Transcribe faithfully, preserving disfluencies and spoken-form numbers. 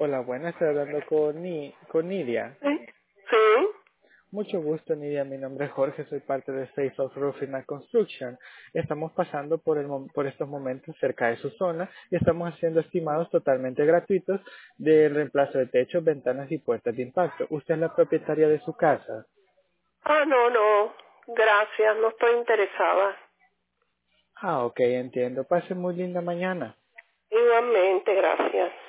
Hola, buenas, estoy hablando con, Ni, con Nidia. Sí. Sí. Mucho gusto, Nidia. Mi nombre es Jorge, soy parte de Safe of Roofing and Construction. Estamos pasando por, el, mom- por estos momentos cerca de su zona y estamos haciendo estimados totalmente gratuitos del reemplazo de techos, ventanas y puertas de impacto. ¿Usted es la propietaria de su casa? Ah, no, no. Gracias, no estoy interesada. Ah, ok, entiendo. Pase muy linda mañana. Igualmente, gracias.